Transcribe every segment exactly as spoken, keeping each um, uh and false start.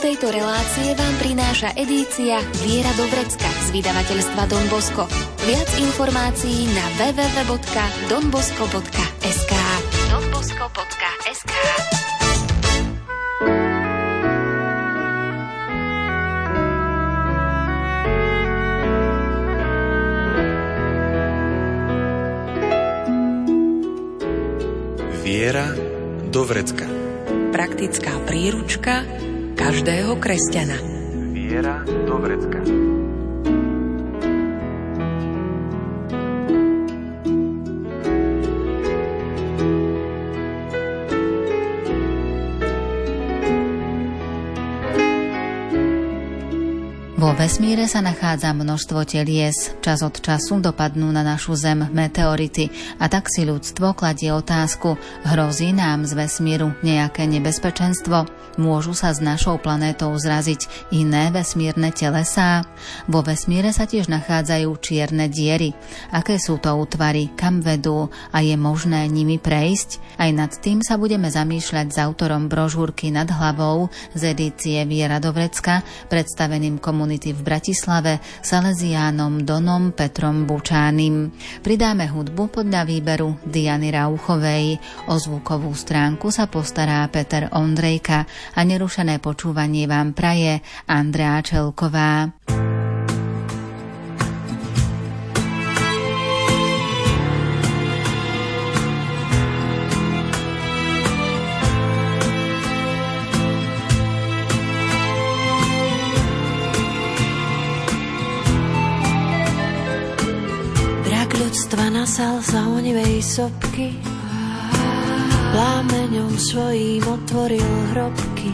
tejto relácie vám prináša edícia Viera do vrecka z vydavateľstva Don Bosco. Viac informácií na w w w bodka don bosco bodka es ká. don bosco bodka es ká. Viera do vrecka. Praktická príručka každého kresťana. Viera do vrecka. Vo vesmíre sa nachádza množstvo telies. Čas od času dopadnú na našu Zem meteority a tak si ľudstvo kladie otázku: hrozí nám z vesmíru nejaké nebezpečenstvo? Môžu sa s našou planétou zraziť iné vesmírne telesá? Vo vesmíre sa tiež nachádzajú čierne diery. Aké sú to útvary, kam vedú a je možné nimi prejsť? Aj nad tým sa budeme zamýšľať s autorom brožúrky Nad hlavou z edície Viera do vrecka, predstaveným komunity v Bratislave, Salesiánom Donom Petrom Bučánim. Pridáme hudbu podľa výberu Diany Rauchovej. O zvukovú stránku sa postará Peter Ondrejka a nerušené počúvanie vám praje Andrea Čelková. Ľudstva nasal sa onivej sopky, plámeňom svojím otvoril hrobky,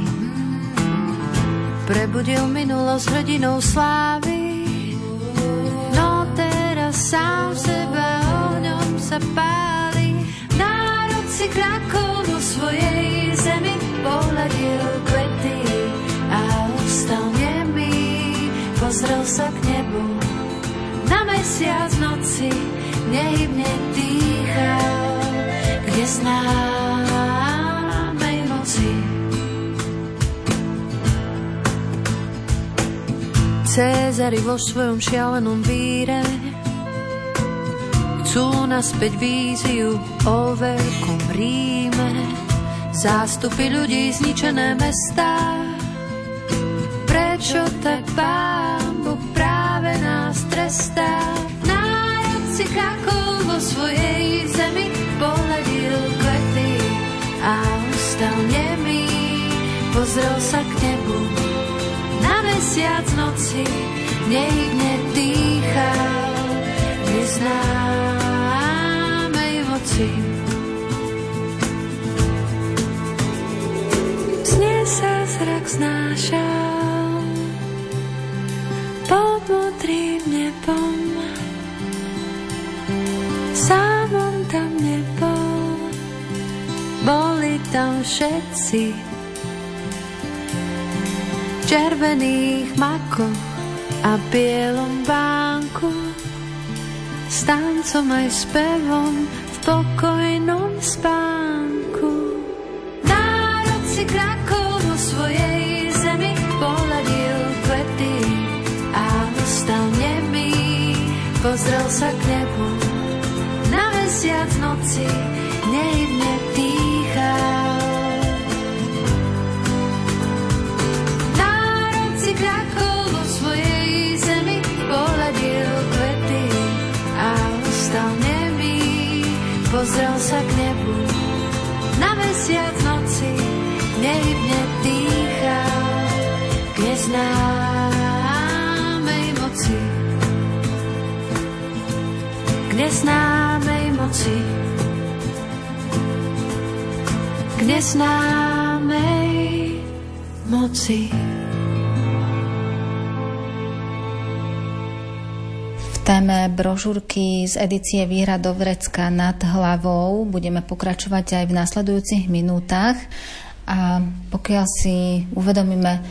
prebudil minulosť hrdinou slávy, no teraz sám seba ohňom sa páli. Národ si krakol vo svojej zemi, pohľadil kvety a ostal nemý, pozrel sa k nebu. Na mesiac v noci nehybne dýchal, kde známej moci. Cézari vo svojom šialenom víre chcú naspäť víziu o veľkom Ríme. Zástupy ľudí, zničené mestá, prečo tak Pán Boh práve nás trestá? Národ si krakol vo svojej zemi, pohľadil kvety a ostal nemý, pozrel sa k nebu. Na mesiac noci nehybne dýchal, neznámej moci. Sne sa zrak znášal pod modrým nebom, sám on tam nebol, boli tam všetci v červených makoch a bielom bánku, s tancom aj spevom v pokojnom spánku. Národ si krakol vo svojej zemi, pohľadil kvety a ostal nemý, pozrel sa k nebu. Na mesiac v noci nehybne dýchal. Národ si krakol vo svojej zemi, pohľadil kvety a ostal nemý, pozrel sa k nebu. Na mesiac v noci nehybne dýchal, k neznámej moci, k neznámej moci, k neznámej moci. V téme brožúrky z edície Viera do vrecka Nad hlavou budeme pokračovať aj v nasledujúcich minútach. A pokiaľ si uvedomíme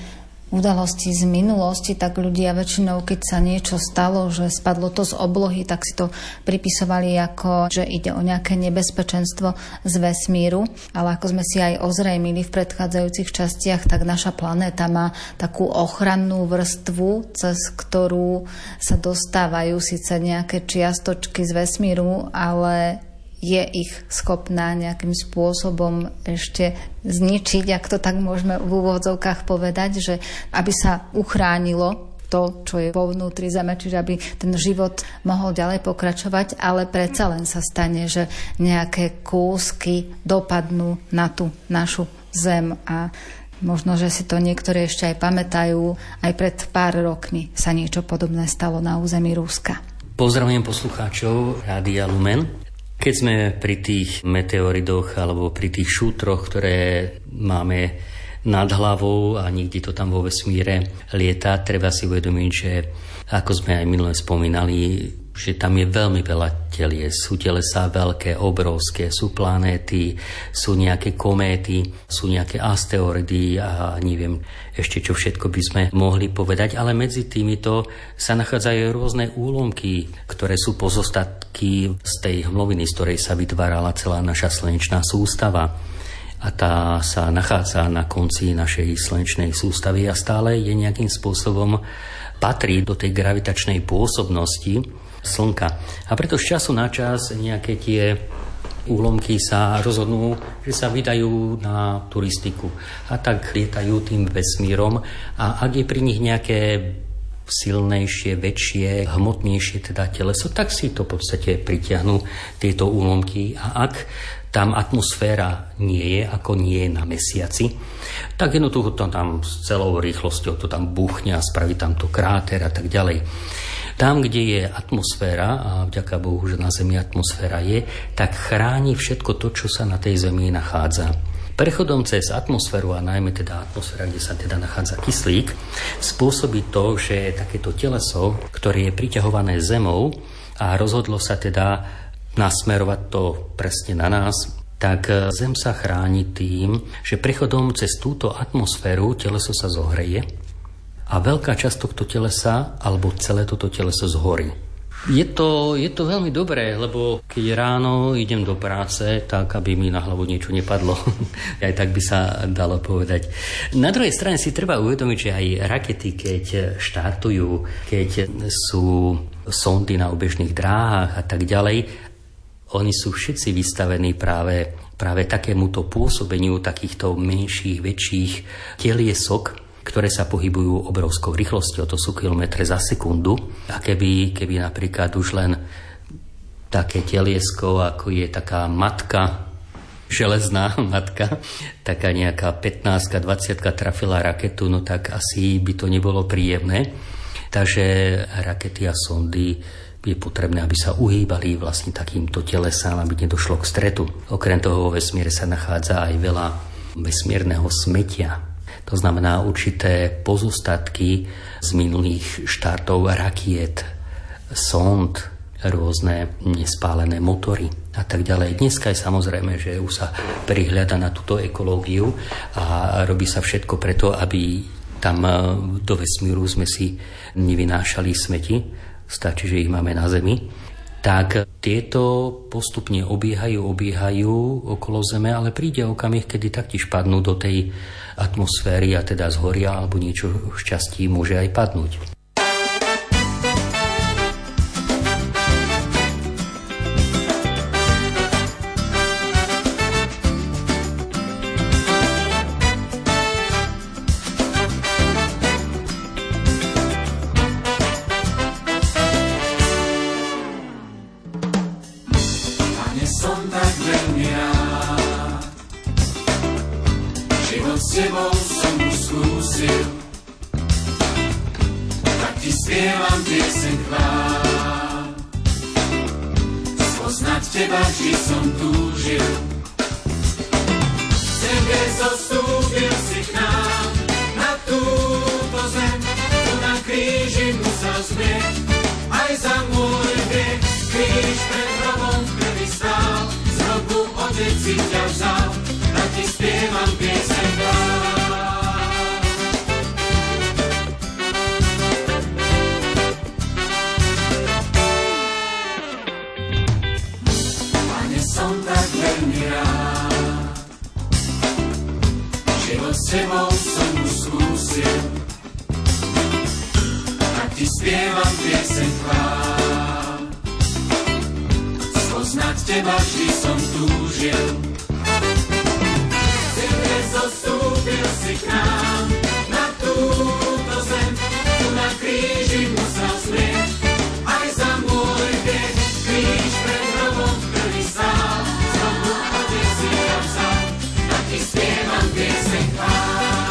udalosti z minulosti, tak ľudia väčšinou, keď sa niečo stalo, že spadlo to z oblohy, tak si to pripisovali ako, že ide o nejaké nebezpečenstvo z vesmíru. Ale ako sme si aj ozrejmili v predchádzajúcich častiach, tak naša planéta má takú ochrannú vrstvu, cez ktorú sa dostávajú síce nejaké čiastočky z vesmíru, ale je ich schopná nejakým spôsobom ešte zničiť, ak to tak môžeme v úvodzovkách povedať, že aby sa uchránilo to, čo je vo vnútri Zeme, čiže aby ten život mohol ďalej pokračovať, ale predsa len sa stane, že nejaké kúsky dopadnú na tú našu Zem a možno, že si to niektorí ešte aj pamätajú. Aj pred pár rokmi sa niečo podobné stalo na území Ruska. Pozdravujem poslucháčov Rádia Lumen. Keď sme pri tých meteoridoch alebo pri tých šútroch, ktoré máme nad hlavou a nikdy to tam vo vesmíre lieta, treba si uvedomiť, že ako sme aj minule spomínali, že tam je veľmi veľa telies. Sú telesá veľké, obrovské, sú planéty, sú nejaké kométy, sú nejaké asteroidy a neviem ešte čo všetko by sme mohli povedať, ale medzi týmito sa nachádzajú rôzne úlomky, ktoré sú pozostatky z tej hmloviny, z ktorej sa vytvárala celá naša slnečná sústava. A tá sa nachádza na konci našej slnečnej sústavy a stále je nejakým spôsobom patrí do tej gravitačnej pôsobnosti Slnka. A preto z času na čas nejaké tie úlomky sa rozhodnú, že sa vydajú na turistiku. A tak lietajú tým vesmírom a ak je pri nich nejaké silnejšie, väčšie, hmotnejšie teda teleso, tak si to v podstate pritiahnu tieto úlomky. A ak tam atmosféra nie je, ako nie je na mesiaci, tak jednoducho to tam s celou rýchlosťou to tam buchne a spraví tam to kráter a tak ďalej. Tam, kde je atmosféra, a vďaka Bohu, že na Zemi atmosféra je, tak chráni všetko to, čo sa na tej Zemi nachádza. Prechodom cez atmosféru, a najmä teda atmosféra, kde sa teda nachádza kyslík, spôsobí to, že takéto teleso, ktoré je priťahované Zemou a rozhodlo sa teda nasmerovať to presne na nás, tak Zem sa chráni tým, že prechodom cez túto atmosféru teleso sa zohreje a veľká časť tohto telesa, alebo celé toto teleso zhorí. Je to, je to veľmi dobré, lebo keď ráno idem do práce, tak aby mi na hlavu niečo nepadlo. Aj tak by sa dalo povedať. Na druhej strane si treba uvedomiť, že aj rakety, keď štartujú, keď sú sondy na obežných dráhach a tak ďalej, oni sú všetci vystavení práve, práve takémuto pôsobeniu takýchto menších, väčších teliesok, ktoré sa pohybujú obrovskou rýchlosťou, to sú kilometre za sekundu. A keby, keby napríklad už len také teliesko, ako je taká matka, železná matka, taká nejaká pätnástka, dvadsiatka trafila raketu, no tak asi by to nebolo príjemné. Takže rakety a sondy je potrebné, aby sa uhýbali vlastne takýmto telesám, aby nedošlo k stretu. Okrem toho vo vesmíre sa nachádza aj veľa vesmírneho smetia. To znamená určité pozostatky z minulých štartov rakiet, sond, rôzne nespálené motory a tak ďalej. Dneska je samozrejme, že už sa prihľada na túto ekológiu a robí sa všetko preto, aby tam do vesmíru sme si nevynášali smeti, stačí, že ich máme na Zemi. Tak tieto postupne obiehajú, obiehajú okolo Zeme, ale príde okamih, kedy taktiež padnú do tej atmosféry a teda zhoria, alebo niečo v časti môže aj padnúť. tebou som už skúsil, tak ti spievam pieseň chvál. Spoznať teba vždy som túžil, tebe zostúpil si k nám na túto zem, tu na kríži musel zmrieť, aj za môj hriech kríž pred hrobom krvi stál. Znovu Otec si ťa vzal, tak ti spievam pieseň chvál.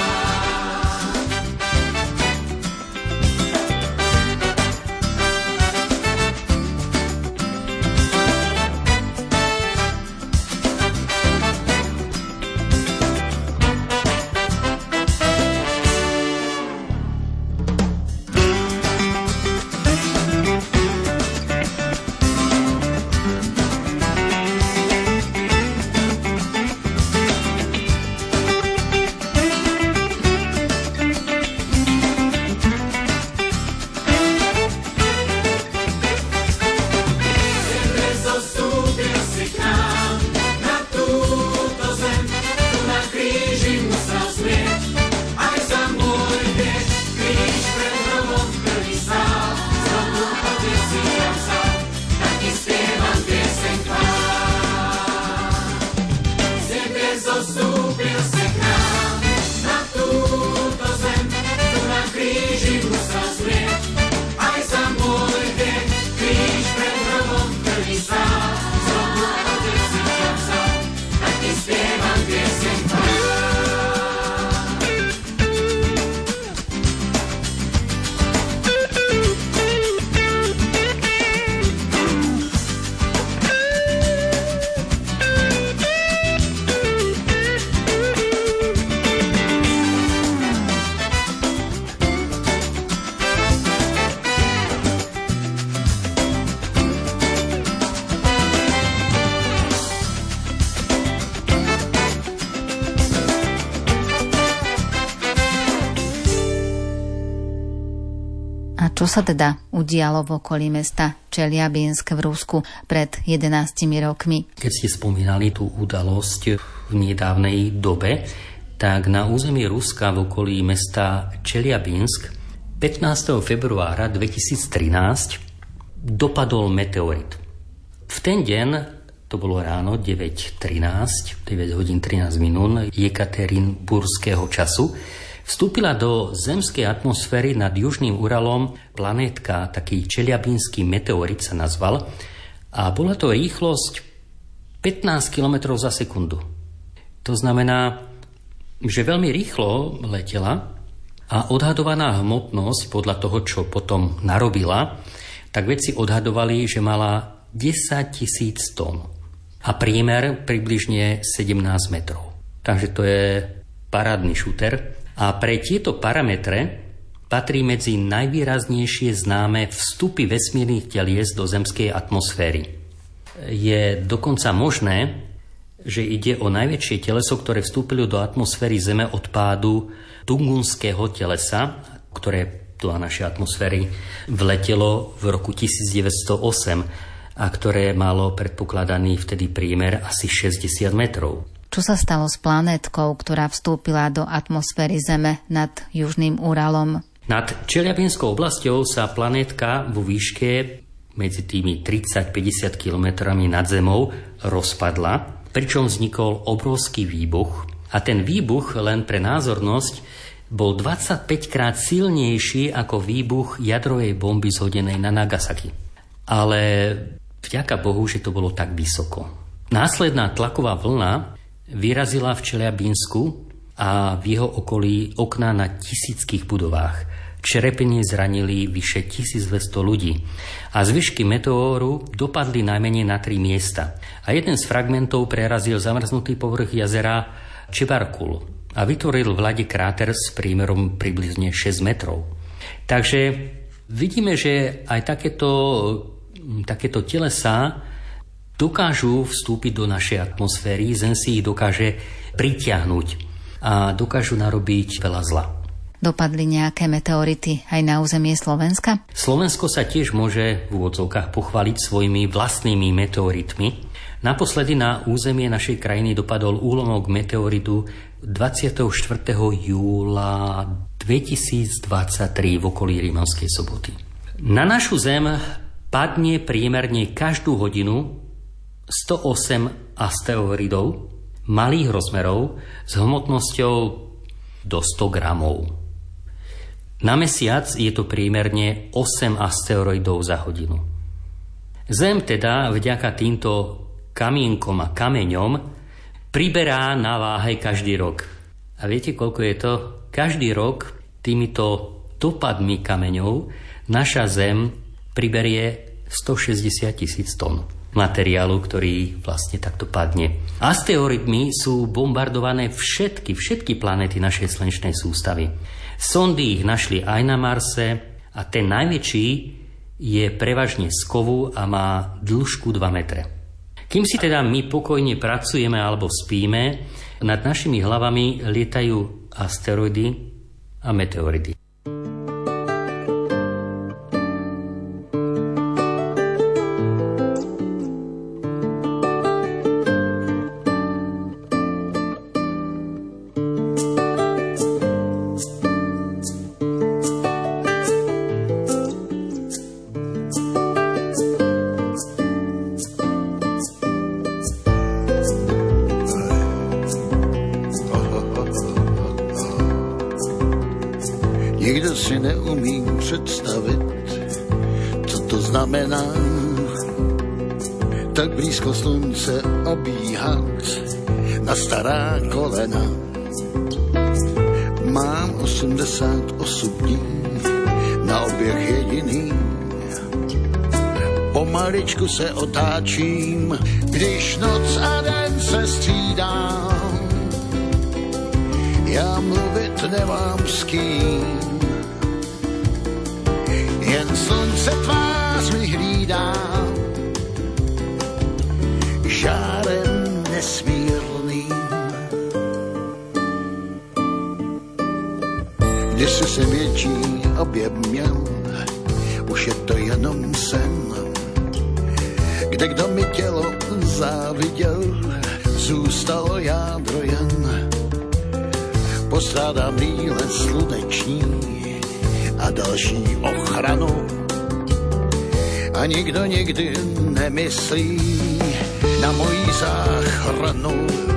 Čo sa teda udialo v okolí mesta Čeliabinsk v Rusku pred jedenástimi rokmi? Keď ste spomínali tú udalosť v nedávnej dobe, tak na území Ruska v okolí mesta Čeliabinsk pätnásteho februára dvetisíctrinásť dopadol meteorit. V ten deň, to bolo ráno deväť trinásť, deväť hodín trinásť minút jekaterinburského času, vstúpila do zemskej atmosféry nad Južným Uralom planétka, taký čeliabinský meteorit sa nazval, a bola to rýchlosť pätnásť kilometrov za sekundu. To znamená, že veľmi rýchlo letela a odhadovaná hmotnosť podľa toho, čo potom narobila, tak vedci odhadovali, že mala desaťtisíc tón a priemer približne sedemnásť metrov. Takže to je parádny šúter. A pre tieto parametre patrí medzi najvýraznejšie známe vstupy vesmírnych telies do zemskej atmosféry. Je dokonca možné, že ide o najväčšie teleso, ktoré vstúpilo do atmosféry Zeme od pádu Tungunského telesa, ktoré do našej atmosféry vletelo v roku tisícdeväťstoosem a ktoré malo predpokladaný vtedy priemer asi šesťdesiat metrov. Čo sa stalo s planétkou, ktorá vstúpila do atmosféry Zeme nad Južným Uralom? Nad Čeliabinskou oblasťou sa planétka vo výške medzi tými tridsať až päťdesiat kilometrami nad Zemou rozpadla, pričom vznikol obrovský výbuch. A ten výbuch, len pre názornosť, bol dvadsaťpäťkrát silnejší ako výbuch jadrovej bomby zhodenej na Nagasaki. Ale vďaka Bohu, že to bolo tak vysoko. Následná tlaková vlna vyrazila v Čeliabinsku a v jeho okolí okná na tisíckych budovách. Čerepenie zranili vyše tisícdvesto ľudí a zvyšky meteóru dopadli najmenej na tri miesta. A jeden z fragmentov prerazil zamrznutý povrch jazera Čebarkul a vytvoril v ľade kráter s priemerom približne šesť metrov. Takže vidíme, že aj takéto, takéto telesá dokážu vstúpiť do našej atmosféry, Zem si ich dokáže pritiahnuť a dokážu narobiť veľa zla. Dopadli nejaké meteority aj na územie Slovenska? Slovensko sa tiež môže v úvodzovkách pochváliť svojimi vlastnými meteoritmi. Naposledy na územie našej krajiny dopadol úlomok meteoritu dvadsiateho štvrtého júla dvetisícdvadsaťtri v okolí Rímavskej Soboty. Na našu Zem padne priemerne každú hodinu sto osem asteroidov malých rozmerov s hmotnosťou do sto gramov. Na Mesiac je to priemerne osem asteroidov za hodinu. Zem teda vďaka týmto kamienkom a kameňom priberá na váhe každý rok. A viete, koľko je to? Každý rok týmito dopadmi kameňov naša Zem priberie stošesťdesiat tisíc tón materiálu, ktorý vlastne takto padne. Asteroidmi sú bombardované všetky, všetky planéty našej slnečnej sústavy. Sondy ich našli aj na Marse a ten najväčší je prevažne z kovu a má dĺžku dva metre. Kým si teda my pokojne pracujeme alebo spíme, nad našimi hlavami lietajú asteroidy a meteoridy. Nikdo si neumí představit, co to znamená, tak blízko slunce obíhat na stará kolena. Mám osmdesát osm dní na oběh jediný, pomaličku se otáčím, když noc a den se střídám. Já mluvit nemám s kým, jen slunce tvář mi hlídá, žárem nesmírným. Když jsem větší objem měl, už je to jenom sen, kde kdo mi tělo záviděl, zůstalo jádro jen. Postrádám brýle sluneční a další ochranu a nikdo nikdy nemyslí na moji záchranu.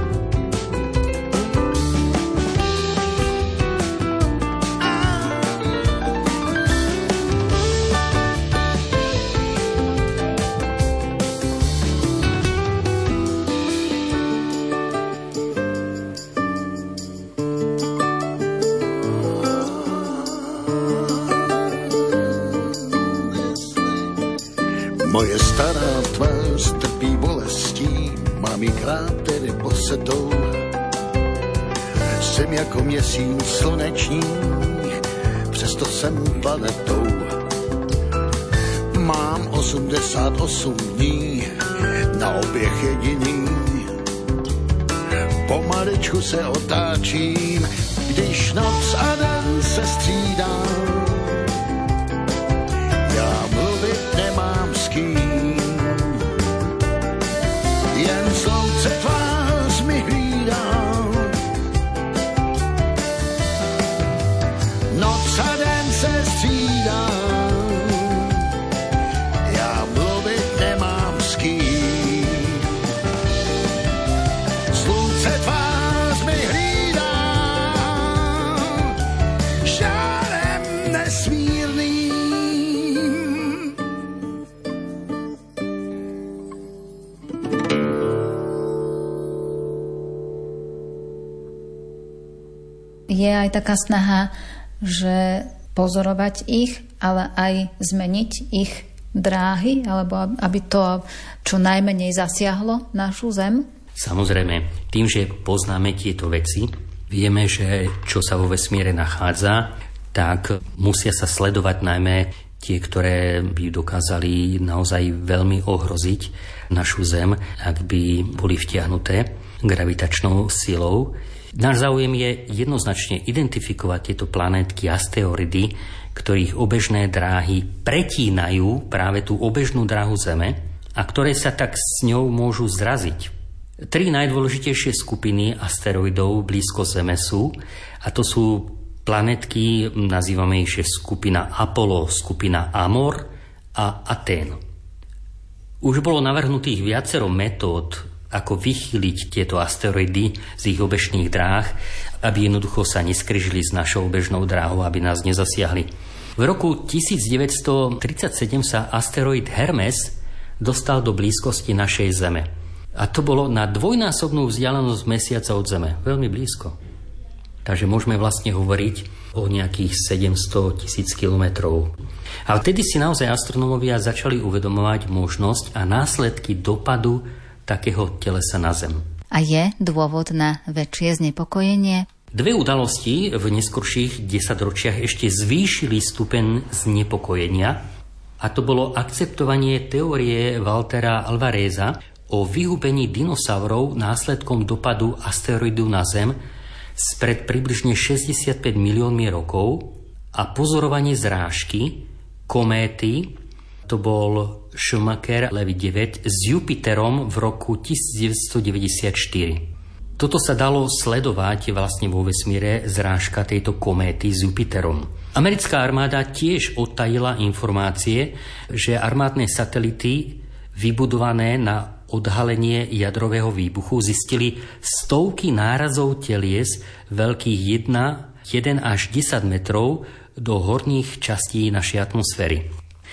Moje stará tvář trpí bolestí, mám jí krátery posetou. Jsem jako měsíc sluneční, přesto jsem planetou. Mám osmdesát osm dní na oběh jediný. Pomaličku se otáčím, když noc a den se střídá. Já mluvit nemám s kým, jen slunce tvář mi hlídá. Noc a den se střídá, já mluvit nemám s kým. Slunce tvář mi hlídá, žárem nesmírným. Je aj taká snaha, že pozorovať ich, ale aj zmeniť ich dráhy, alebo aby to čo najmenej zasiahlo našu Zem? Samozrejme, tým, že poznáme tieto veci, vieme, že čo sa vo vesmíre nachádza, tak musia sa sledovať najmä tie, ktoré by dokázali naozaj veľmi ohroziť našu Zem, ak by boli vtiahnuté gravitačnou silou. Náš záujem je jednoznačne identifikovať tieto planétky, asteroidy, ktorých obežné dráhy pretínajú práve tú obežnú dráhu Zeme a ktoré sa tak s ňou môžu zraziť. Tri najdôležitejšie skupiny asteroidov blízko Zeme sú, a to sú planetky, nazývame ich skupina Apollo, skupina Amor a Atén. Už bolo navrhnutých viacero metód, ako vychýliť tieto asteroidy z ich obežných dráh, aby jednoducho sa neskryžili s našou obežnou dráhou, aby nás nezasiahli. V roku devätnásťtridsaťsedem sa asteroid Hermes dostal do blízkosti našej Zeme. A to bolo na dvojnásobnú vzdialenosť Mesiaca od Zeme. Veľmi blízko. Takže môžeme vlastne hovoriť o nejakých sedemsto tisíc kilometrov. A vtedy si naozaj astronómovia začali uvedomovať možnosť a následky dopadu takého telesa na Zem. A je dôvod na väčšie znepokojenie? Dve udalosti v neskorších desaťročiach ešte zvýšili stupeň znepokojenia, a to bolo akceptovanie teórie Waltera Alvareza o vyhubení dinosaurov následkom dopadu asteroidu na Zem spred približne šesťdesiatpäť miliónmi rokov a pozorovanie zrážky kométy, to bol Schumacher-Levy deväť s Jupiterom v roku devätnásťstodeväťdesiatštyri. Toto sa dalo sledovať vlastne vo vesmíre zrážka tejto kométy s Jupiterom. Americká armáda tiež odtajila informácie, že armádne satelity vybudované na odhalenie jadrového výbuchu zistili stovky nárazov telies veľkých jeden až desať metrov do horných častí našej atmosféry.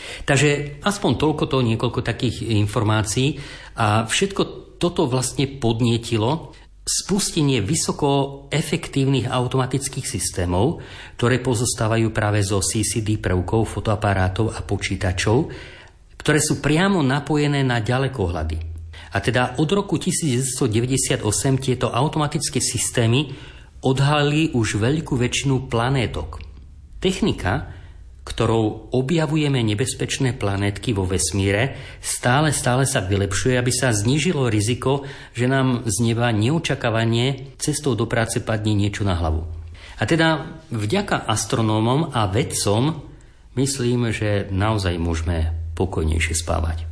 Takže aspoň toľko to, niekoľko takých informácií a všetko toto vlastne podnietilo spustenie vysoko efektívnych automatických systémov, ktoré pozostávajú práve zo C C D prvkov, fotoaparátov a počítačov, ktoré sú priamo napojené na ďalekohľady. A teda od roku devätnásťstodeväťdesiatosem tieto automatické systémy odhalili už veľkú väčšinu planétok. Technika, ktorou objavujeme nebezpečné planétky vo vesmíre, stále, stále sa vylepšuje, aby sa znížilo riziko, že nám z neba neočakávane cestou do práce padne niečo na hlavu. A teda vďaka astronómom a vedcom myslím, že naozaj môžeme pokojnejšie spávať.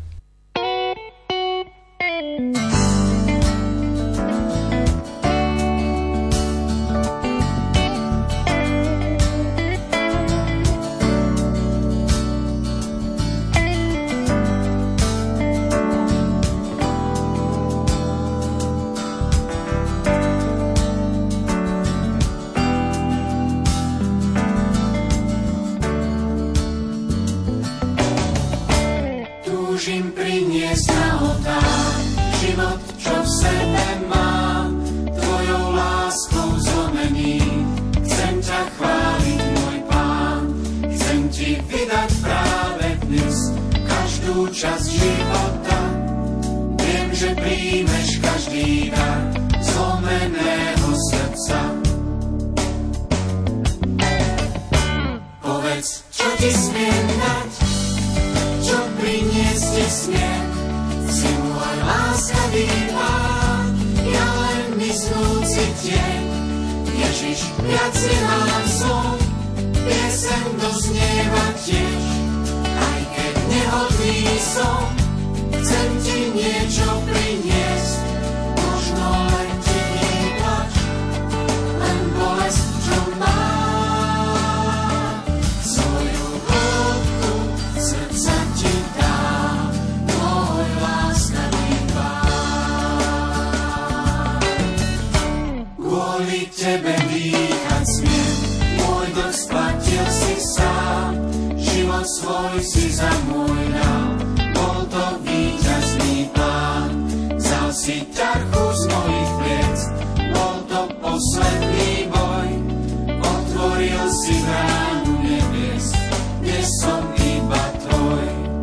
Túžim priniesť na oltár život, čo v sebe mám, tvojou láskou zlomený. Chcem ťa chváliť, môj Pán, chcem ti vydať práve dnes každú časť života. Viem, že príjmeš každý dar zlomeného srdca. Povedz, čo ti smiem dať, čo priniesť ti smiem, si môj láskavý Pán, ja len myslúci tieň. Ježiš, viac nemám som, piesem doznieva tiež, aj keď nehodný som, chcem ti niečo priniesť, možno len ti výplač, len bolesť, čo mám, svoju hĺbku srdca ti dám, môj láskavý Pán. Kvôli tebe dýchať smiem, môj dlh splatil si sám, život svoj si za môj dal, bol to víťazný plán. Vzal si ťarchu z mojich pliec, bol to posledný boj, otvoril si bránu nebies, dnes som iba tvoj.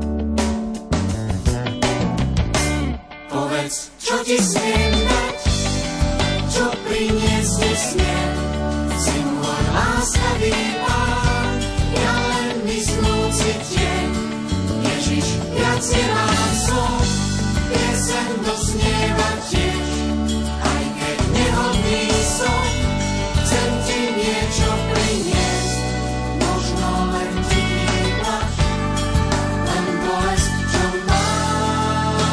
Povedz, čo ti smiem dať, čo priniesť ti smiem, si môj láskavý Pán, ja len myslúci tieň. Ježiš, viac nemám som, piesem doznieva tiež, aj keď nehodný som, chcem ti niečo priniesť, možno len ti výplač, len bolesť, čo mám,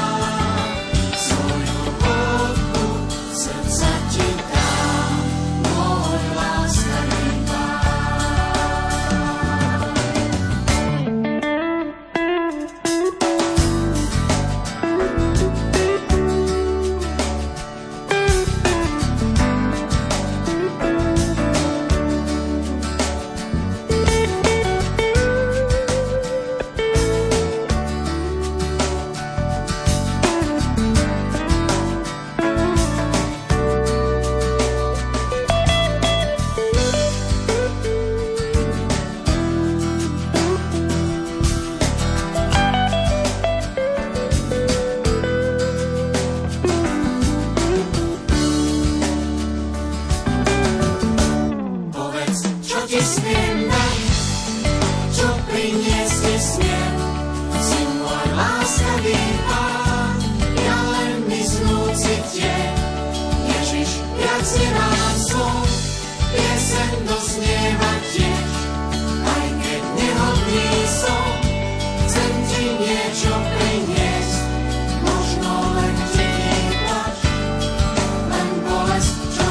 nesmiem dať, čo priniesť nesmiem. Si môj láskavý Pán, ja len myslúci tieň. Ježiš, viac nemám slov, piesen doznieva tiež. Aj keď nehodný som, chcem ti niečo priniesť. Možno len tichý plač, len bolesť, čo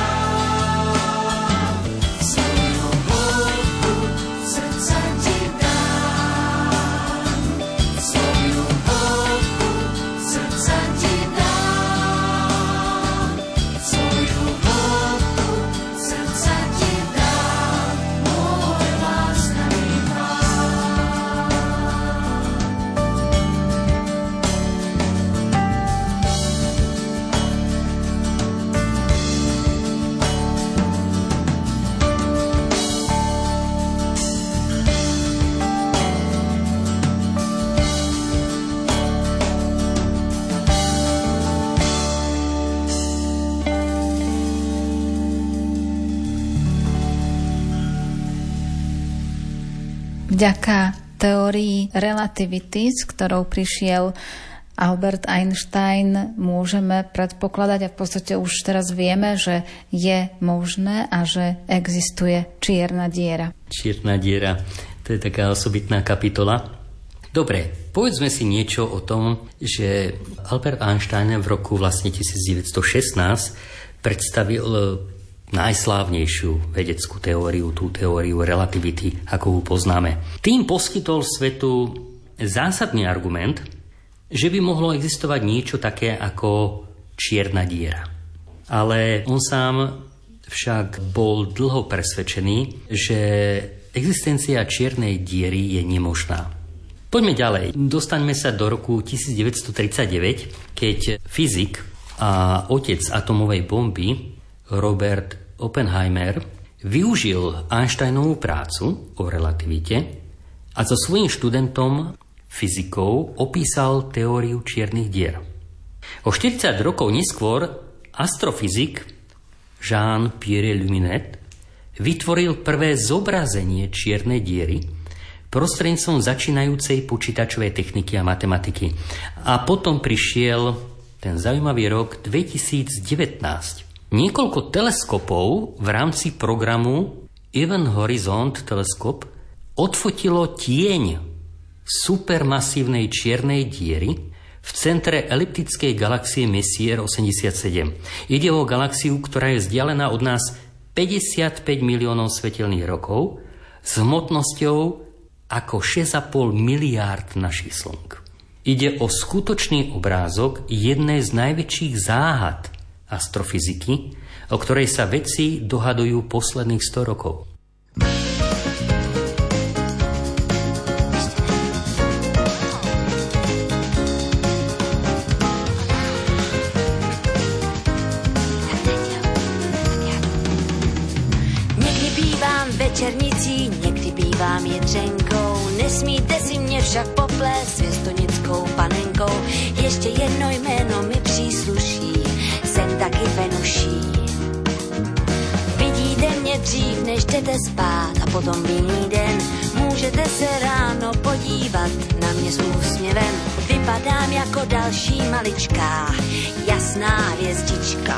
mám. Svoju hĺbku srdca ti dám. Svoju hĺbku srdca ti dám. Svoju hĺbku srdca ti dám, môj láskavý Pán. Vďaka teórii relativity, s ktorou prišiel Albert Einstein, môžeme predpokladať a v podstate už teraz vieme, že je možné a že existuje čierna diera. Čierna diera, to je taká osobitná kapitola. Dobre, povedzme si niečo o tom, že Albert Einstein v roku vlastne devätnásťstošestnásť predstavil najslávnejšiu vedeckú teóriu, tú teóriu relativity, ako ju poznáme. Tým poskytol svetu zásadný argument, že by mohlo existovať niečo také ako čierna diera. Ale on sám však bol dlho presvedčený, že existencia čiernej diery je nemožná. Poďme ďalej. Dostaňme sa do roku devätnásťstotridsaťdeväť, keď fyzik a otec atomovej bomby Robert Oppenheimer využil Einsteinovú prácu o relativite a so svojím študentom fyzikou opísal teóriu čiernych dier. O štyridsať rokov neskôr astrofyzik Jean-Pierre Luminet vytvoril prvé zobrazenie čiernej diery prostredníctvom začínajúcej počítačovej techniky a matematiky. A potom prišiel ten zaujímavý rok dvetisícdevätnásť. Niekoľko teleskopov v rámci programu Event Horizon Telescope odfotilo tieň supermasívnej čiernej diery v centre eliptickej galaxie Messier osemdesiatsedem. Ide o galaxiu, ktorá je vzdialená od nás päťdesiatpäť miliónov svetelných rokov s hmotnosťou ako šesť a pol miliárd našich slnk. Ide o skutočný obrázok jednej z najväčších záhad astrofyziky, o ktorej sa vedci dohadujú posledných sto rokov. Někdy bývám večernicí, někdy bývám jedřenkou, nesmíte si mě však poplést svěstonickou panenkou. Ještě jedno jméno mi přísluší, jsem taky Venuší. Vidíte mě dřív, než jdete spát a potom v jiný den můžete se ráno podívat na mě s úsměvem. Vypadám jako další maličká, jasná hvězdička.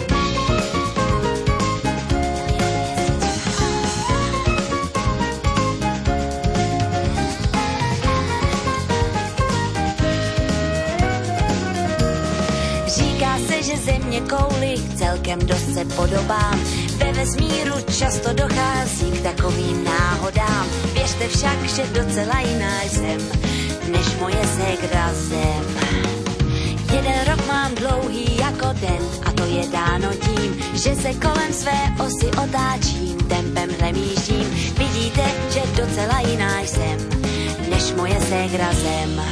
Že země kouli celkem dost se podobám. Ve vesmíru často dochází k takovým náhodám. Věřte však, že docela jiná jsem, než moje ségra Zem. Jeden rok mám dlouhý jako den a to je dáno tím, že se kolem své osy otáčím, tempem hlemíždím. Vidíte, že docela jiná jsem, než moje ségra Zem.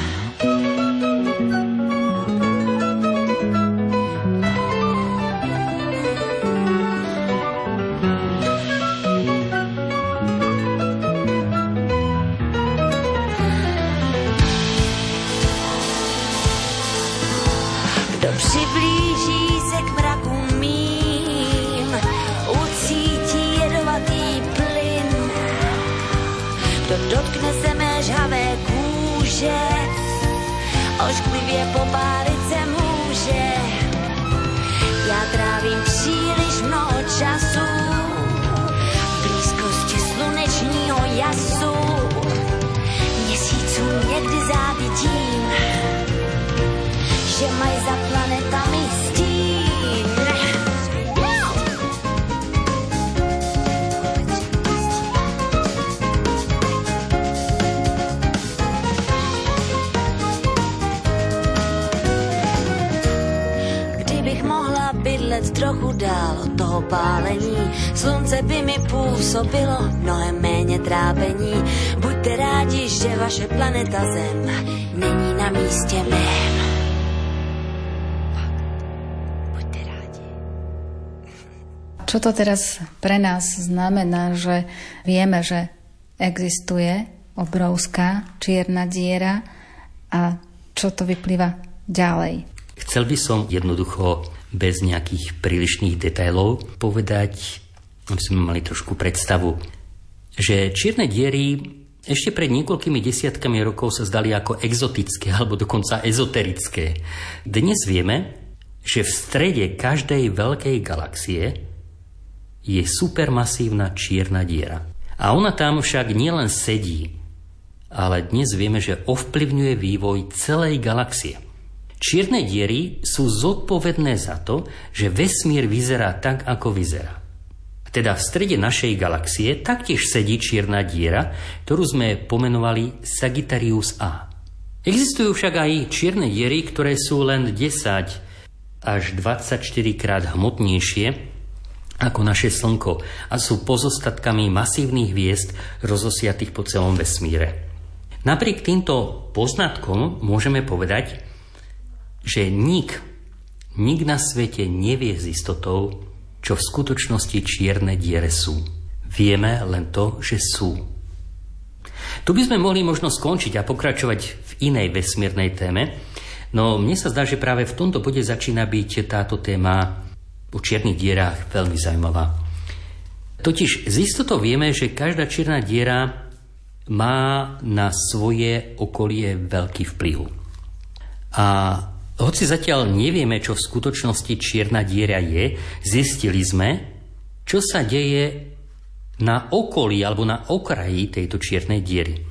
Přiblíží se k mrakům mým, ucítí jedovatý plyn, může, ošklivě popálit se může. Já trávím příliš mnoho času v blízkosti slunečního jasu. Měsíců někdy závidím, že mají za planetami stín. Kdybych mohla bydlet trochu dál od toho pálení, slunce by mi působilo mnohem méně trápení. Buďte rádi, že vaše planeta Zem není na místě mém. Buďte rádi. Čo to teraz pre nás znamená, že vieme, že existuje obrovská čierna diera a čo to vyplýva ďalej? Chcel by som jednoducho bez nejakých prílišných detailov povedať, aby sme mali trošku predstavu, že čierne diery ešte pred niekoľkými desiatkami rokov sa zdali ako exotické alebo dokonca ezoterické. Dnes vieme, že v strede každej veľkej galaxie je supermasívna čierna diera. A ona tam však nielen sedí, ale dnes vieme, že ovplyvňuje vývoj celej galaxie. Čierne diery sú zodpovedné za to, že vesmír vyzerá tak, ako vyzerá. Teda v strede našej galaxie taktiež sedí čierna diera, ktorú sme pomenovali Sagittarius A. Existujú však aj čierne diery, ktoré sú len desať až dvadsaťštyri krát hmotnejšie ako naše Slnko a sú pozostatkami masívnych hviezd rozosiatých po celom vesmíre. Napriek týmto poznatkom môžeme povedať, že nik, nik na svete nevie s istotou, čo v skutočnosti čierne diere sú. Vieme len to, že sú. Tu by sme mohli možno skončiť a pokračovať v inej vesmírnej téme, no mne sa zdá, že práve v tomto bode začína byť táto téma o čiernych dierách veľmi zaujímavá. Totiž z istotou vieme, že každá čierna diera má na svoje okolie veľký vplyv. A hoci zatiaľ nevieme, čo v skutočnosti čierna diera je, zistili sme, čo sa deje na okolí alebo na okraji tejto čiernej diery.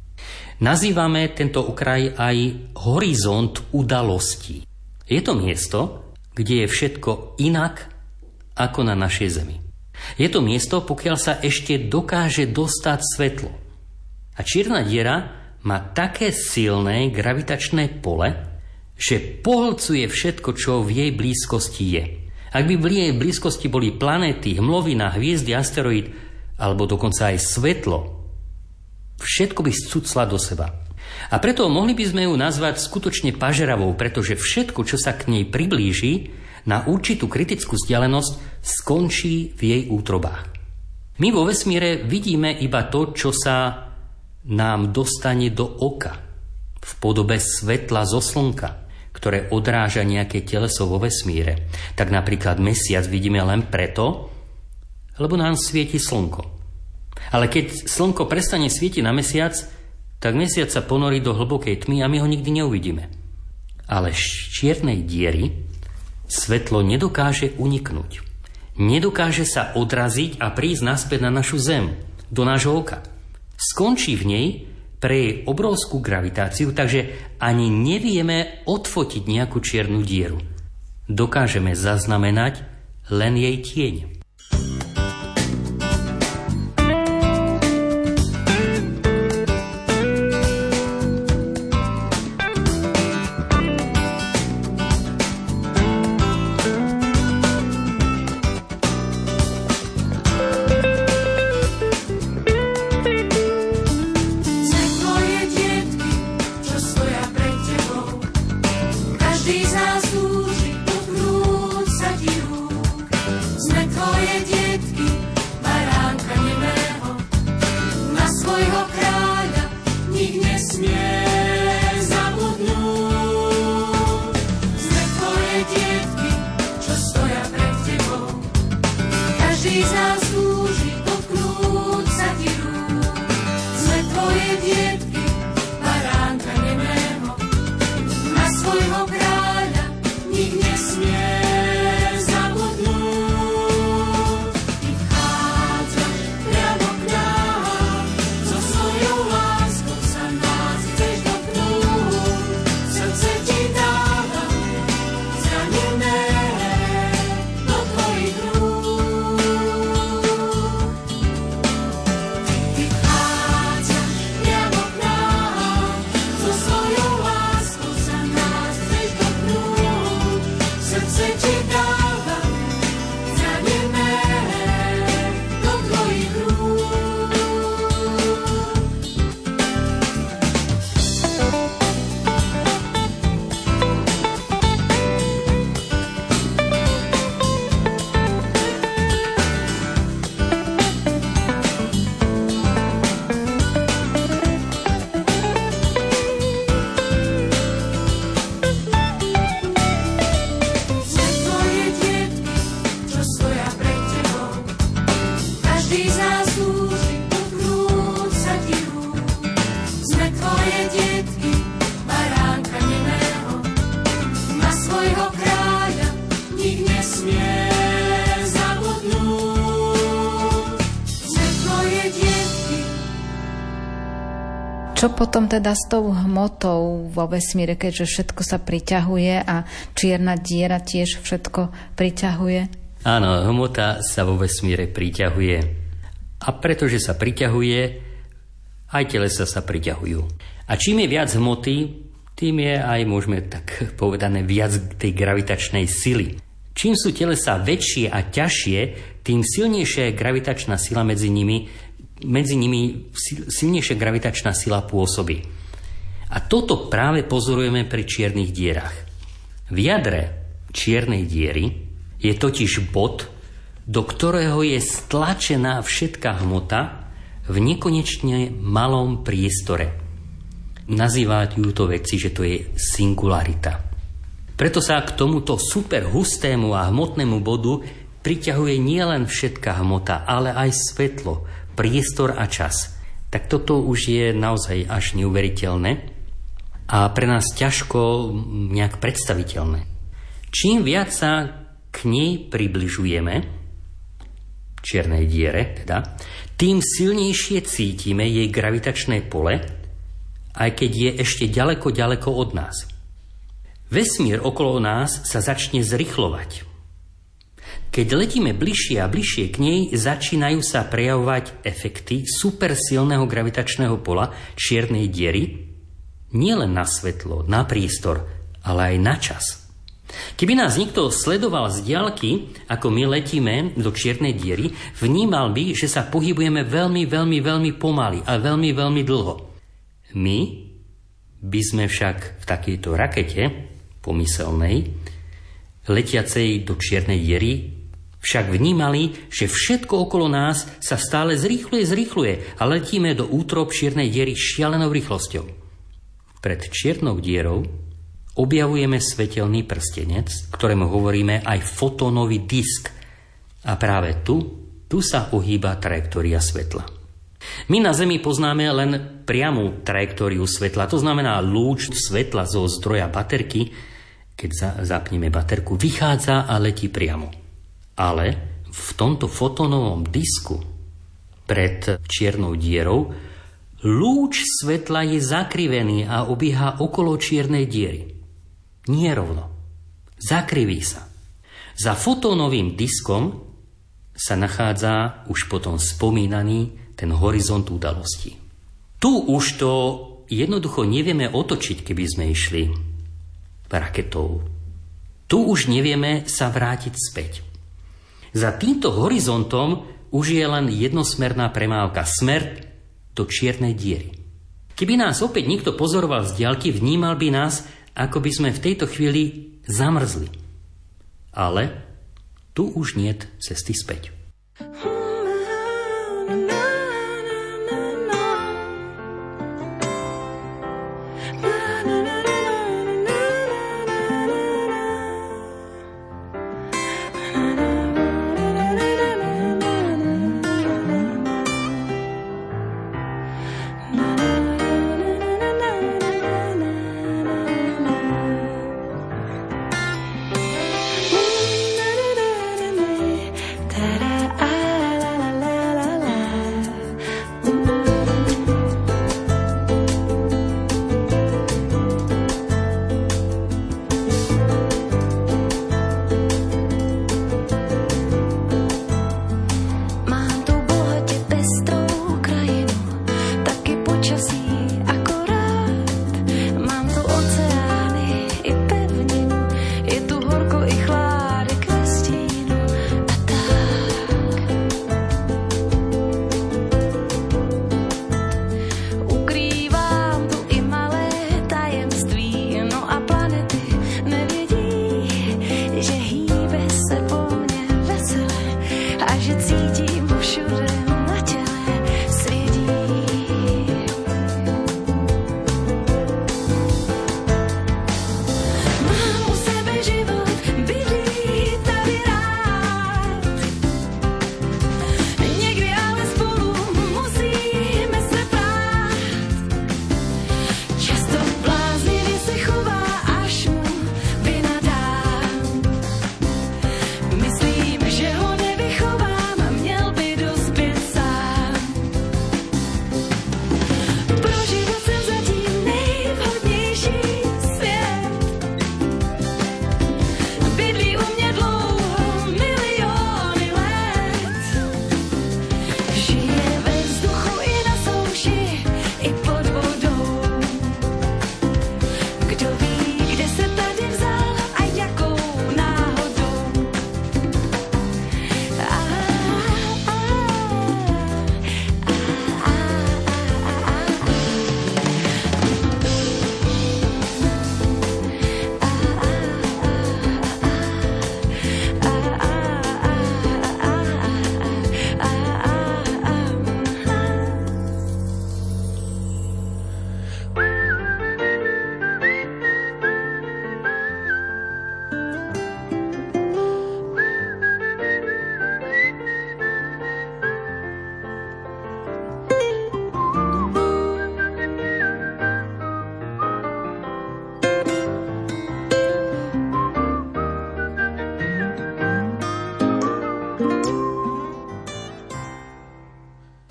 Nazývame tento okraj aj horizont udalostí. Je to miesto, kde je všetko inak ako na našej Zemi. Je to miesto, pokiaľ sa ešte dokáže dostať svetlo. A čierna diera má také silné gravitačné pole, že pohlcuje všetko, čo v jej blízkosti je. Ak by v jej blízkosti boli planéty, hmlovina, hviezdy, asteroid, alebo dokonca aj svetlo, všetko by scucla do seba. A preto mohli by sme ju nazvať skutočne pažeravou, pretože všetko, čo sa k nej priblíži na určitú kritickú vzdialenosť, skončí v jej útrobách. My vo vesmíre vidíme iba to, čo sa nám dostane do oka v podobe svetla zo Slnka, ktoré odráža nejaké teleso vo vesmíre. Tak napríklad mesiac vidíme len preto, lebo nám svieti slnko. Ale keď slnko prestane svietiť na mesiac, tak mesiac sa ponorí do hlbokej tmy a my ho nikdy neuvidíme. Ale z čiernej diery svetlo nedokáže uniknúť. Nedokáže sa odraziť a prísť naspäť na našu Zem, do nášho oka. Skončí v nej pre jej obrovskú gravitáciu, takže ani nevieme odfotiť nejakú čiernu dieru. Dokážeme zaznamenať len jej tieň. Sme tvoje dietky, baránka každý z nás túži utknúť sa ti rúk. Sme tvoje detky, baránka nemého, na svojho kráľa nik nesmie zabudnúť. Sme tvoje detky. Čo potom teda s tou hmotou vo vesmíre, keďže všetko sa priťahuje a čierna diera tiež všetko priťahuje? Áno, hmota sa vo vesmíre priťahuje. A pretože sa priťahuje, aj telesa sa priťahujú. A čím je viac hmoty, tým je aj, môžeme tak povedané, viac tej gravitačnej sily. Čím sú telesa väčšie a ťažšie, tým silnejšia je gravitačná sila medzi nimi, medzi nimi silnejšia gravitačná sila pôsobí. A toto práve pozorujeme pri čiernych dierach. V jadre čiernej diery je totiž bod, do ktorého je stlačená všetká hmota v nekonečne malom priestore. Nazývajú to vedci, že to je singularita. Preto sa k tomuto super hustému a hmotnému bodu priťahuje nielen všetká hmota, ale aj svetlo, priestor a čas. Tak toto už je naozaj až neuveriteľné a pre nás ťažko nejak predstaviteľné. Čím viac sa k nej približujeme, čiernej diere teda, tým silnejšie cítime jej gravitačné pole, aj keď je ešte ďaleko, ďaleko od nás. Vesmír okolo nás sa začne zrychlovať. Keď letíme bližšie a bližšie k nej, začínajú sa prejavovať efekty supersilného gravitačného pola čiernej diery, nielen na svetlo, na priestor, ale aj na čas. Keby nás niekto sledoval z diaľky, ako my letíme do čiernej diery, vnímal by, že sa pohybujeme veľmi, veľmi, veľmi pomaly a veľmi, veľmi dlho. My by sme však v takejto rakete pomyselnej, letiacej do čiernej diery, však vnímali, že všetko okolo nás sa stále zrýchluje, zrýchluje a letíme do útrob čiernej diery šialenou rýchlosťou. Pred čiernou dierou objavujeme svetelný prstenec, ktorému hovoríme aj fotónový disk. A práve tu, tu sa ohýba trajektória svetla. My na Zemi poznáme len priamu trajektóriu svetla, to znamená lúč svetla zo zdroja baterky, keď za, zapneme baterku, vychádza a letí priamo. Ale v tomto fotónovom disku pred čiernou dierou lúč svetla je zakrivený a obieha okolo čiernej diery. Nie rovno. Zakriví sa. Za fotónovým diskom sa nachádza už potom spomínaný ten horizont udalostí. Tu už to jednoducho nevieme otočiť, keby sme išli raketou. Tu už nevieme sa vrátiť späť. Za týmto horizontom už je len jednosmerná premávka, smer do čiernej diery. Keby nás opäť niekto pozoroval z diaľky, vnímal by nás, ako by sme v tejto chvíli zamrzli. Ale tu už niet cesty späť. Da da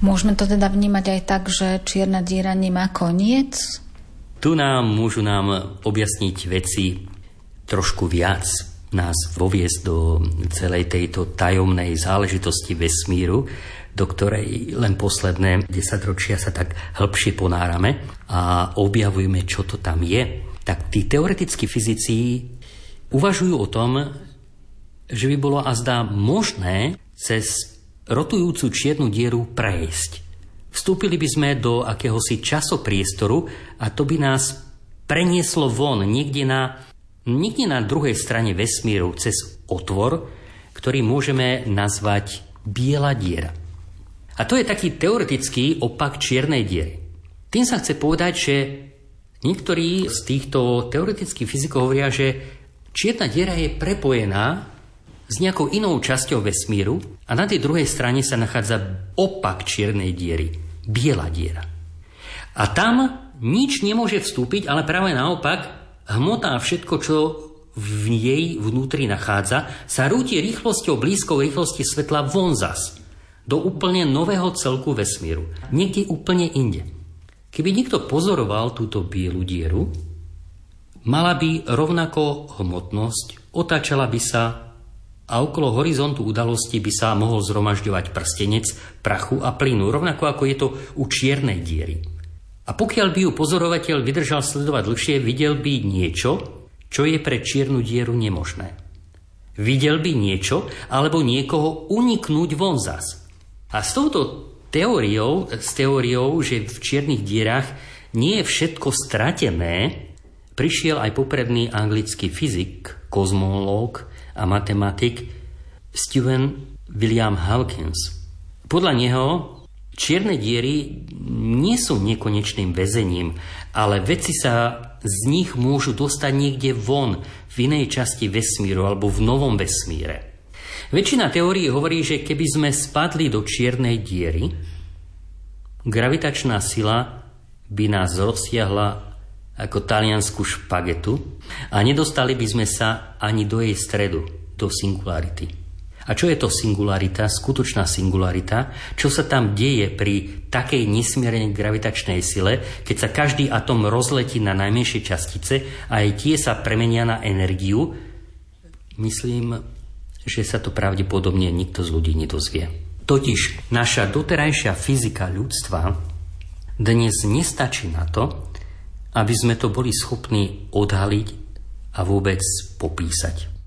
Môžeme to teda vnímať aj tak, že čierna diera nemá koniec? Tu nám môžu nám objasniť veci trošku viac, nás voviesť do celej tejto tajomnej záležitosti vesmíru, do ktorej len posledné desaťročia sa tak hĺbšie ponárame a objavujeme, čo to tam je. Tak tí teoretickí fyzici uvažujú o tom, že by bolo azda možné cez rotujúcu čiernu dieru prejsť. Vstúpili by sme do akéhosi časopriestoru a to by nás prenieslo von niekde na, niekde na druhej strane vesmíru cez otvor, ktorý môžeme nazvať biela diera. A to je taký teoretický opak čiernej diery. Tým sa chce povedať, že niektorí z týchto teoretických fyzikov hovoria, že čierna diera je prepojená s nejakou inou časťou vesmíru a na tej druhej strane sa nachádza opak čiernej diery, biela diera. A tam nič nemôže vstúpiť, ale práve naopak hmota a všetko, čo v jej vnútri nachádza, sa rúti rýchlosťou blízkou rýchlosti svetla von zas, do úplne nového celku vesmíru, niekde úplne inde. Keby niekto pozoroval túto bielu dieru, mala by rovnako hmotnosť, otáčala by sa a okolo horizontu udalosti by sa mohol zhromažďovať prstenec prachu a plynu, rovnako ako je to u čiernej diery. A pokiaľ by ju pozorovateľ vydržal sledovať dlhšie, videl by niečo, čo je pre čiernu dieru nemožné. Videl by niečo alebo niekoho uniknúť von zas. A s touto teóriou, s teóriou, že v čiernych dierach nie je všetko stratené, prišiel aj popredný anglický fyzik, kozmológ a matematik Stephen William Hawkins. Podľa neho čierne diery nie sú nekonečným väzením, ale veci sa z nich môžu dostať niekde von, v inej časti vesmíru alebo v novom vesmíre. Väčšina teórií hovorí, že keby sme spadli do čiernej diery, gravitačná sila by nás rozsiahla ako taliansku špagetu a nedostali by sme sa ani do jej stredu, do singularity. A čo je to singularita, skutočná singularita? Čo sa tam deje pri takej nesmiernej gravitačnej sile, keď sa každý atom rozletí na najmenšie častice a aj tie sa premenia na energiu? Myslím, že sa to pravdepodobne nikto z ľudí nedozvie. Totiž naša doterajšia fyzika ľudstva dnes nestačí na to, aby sme to boli schopní odhaliť a vôbec popísať.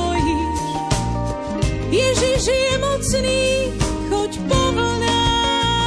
Ježiš je mocný, choď po vlnách.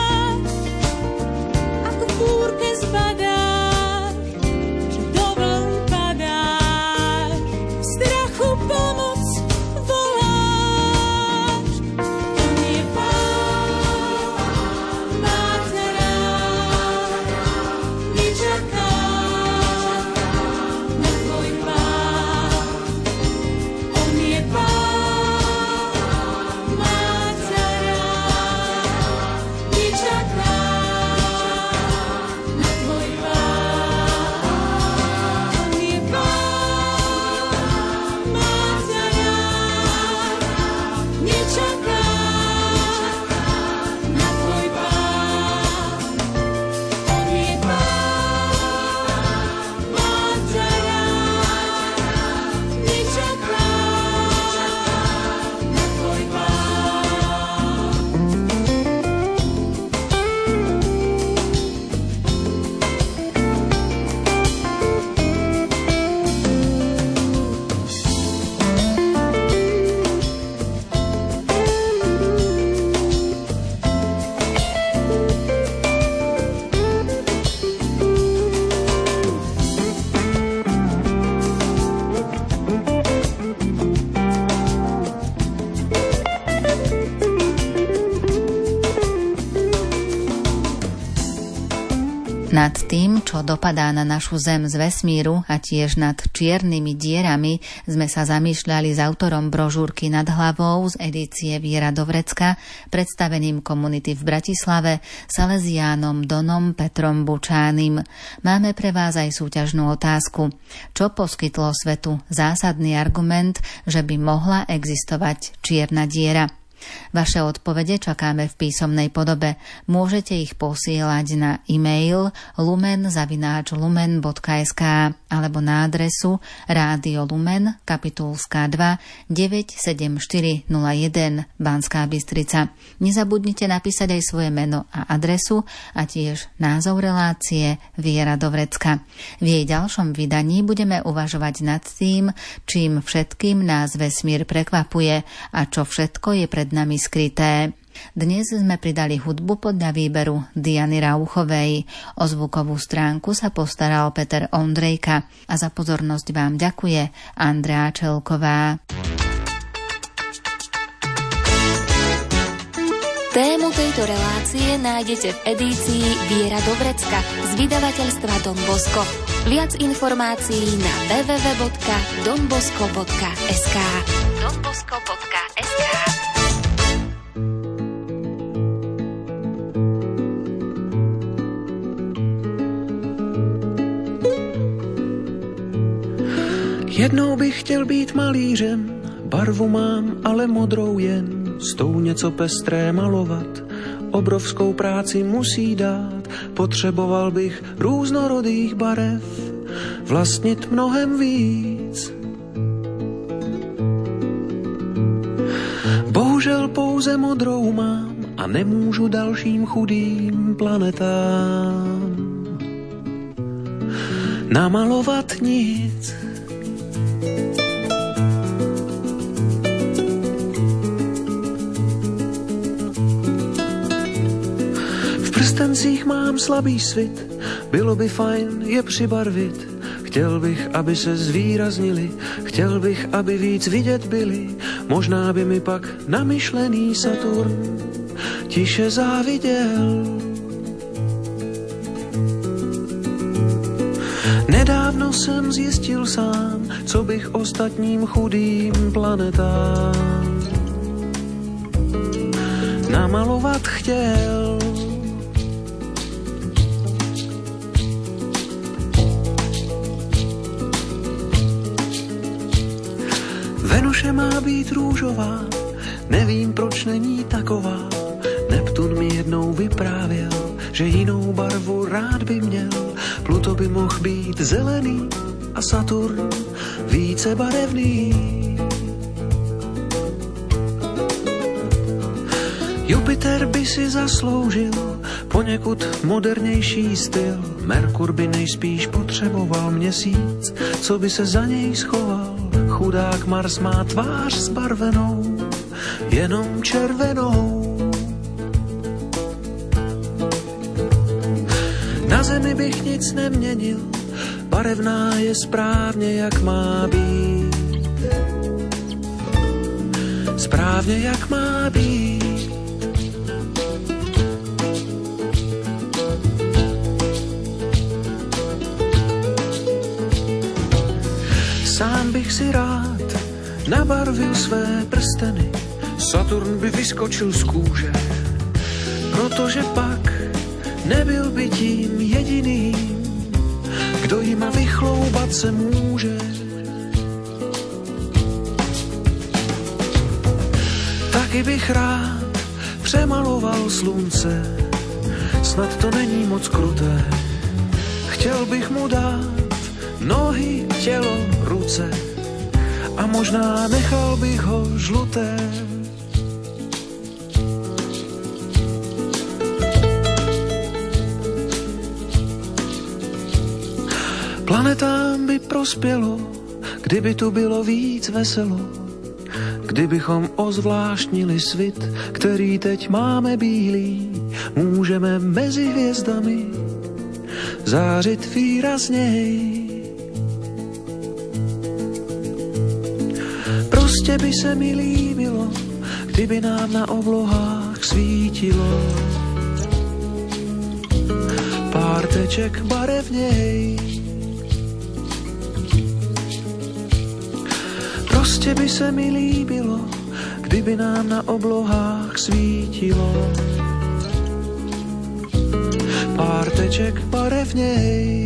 Nad tým, čo dopadá na našu Zem z vesmíru a tiež nad čiernymi dierami, sme sa zamýšľali s autorom brožúrky Nad hlavou z edície Viera do vrecka, predstaveným komunity v Bratislave, Salesiánom Donom Petrom Bučánim. Máme pre vás aj súťažnú otázku. Čo poskytlo svetu zásadný argument, že by mohla existovať čierna diera? Vaše odpovede čakáme v písomnej podobe. Môžete ich posielať na e-mail lumen zavináč lumen bodka es ká alebo na adresu Rádio Lumen, Kapitulská dva, deväť sedem štyri nula jeden, Banská Bystrica. Nezabudnite napísať aj svoje meno a adresu a tiež názov relácie Viera do vrecka. V jej ďalšom vydaní budeme uvažovať nad tým, čím všetkým nás vesmír prekvapuje a čo všetko je pred nami skryté. Dnes sme pridali hudbu podľa výberu Diany Rauchovej. O zvukovú stránku sa postaral Peter Ondrejka a za pozornosť vám ďakuje Andrea Čelková. Tému tejto relácie nájdete v edícii Viera do vrecka z vydavateľstva Don Bosco. Viac informácií na w w w bodka don bosco bodka es ká. don bosco bodka es ká. Jednou bych chtěl být malířem, barvu mám, ale modrou jen, s tou něco pestré malovat, obrovskou práci musí dát, potřeboval bych různorodých barev, vlastnit mnohem víc. Bohužel pouze modrou mám a nemůžu dalším chudým planetám namalovat nic. V prstencích mám slabý svit, bylo by fajn je přibarvit. Chtěl bych, aby se zvýraznili, chtěl bych, aby víc vidět byli. Možná by mi pak namyšlený Saturn tiše záviděl. Nedávno jsem zjistil sám, co bych ostatním chudým planetám namalovat chtěl. Venuše má být růžová, nevím, proč není taková. Neptun mi jednou vyprávěl, že jinou barvu rád by měl. Pluto by mohl být zelený a Saturn více barevný. Jupiter by si zasloužil poněkud modernější styl. Merkur by nejspíš potřeboval měsíc, co by se za něj schoval. Chudák Mars má tvář zbarvenou, jenom červenou. Na Zemi bych nic neměnil, barevná je správně, jak má být. Správně, jak má být. Sám bych si rád nabarvil své prsteny, Saturn by vyskočil z kůže, protože pak nebyl by tím jediným, kdo jima vychloubat se může. Taky bych rád přemaloval slunce, snad to není moc kruté. Chtěl bych mu dát nohy, tělo, ruce a možná nechal bych ho žluté. Planetám by prospělo, kdyby tu bylo víc veselo, kdybychom ozvláštnili svit, který teď máme bílý, můžeme mezi hvězdami zářit výrazněji. Prostě by se mi líbilo, kdyby nám na oblohách svítilo pár teček barevnej. Proste by se mi líbilo, kdyby nám na oblohách svítilo pár teček barevnej.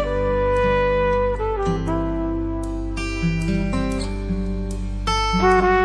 Thank you.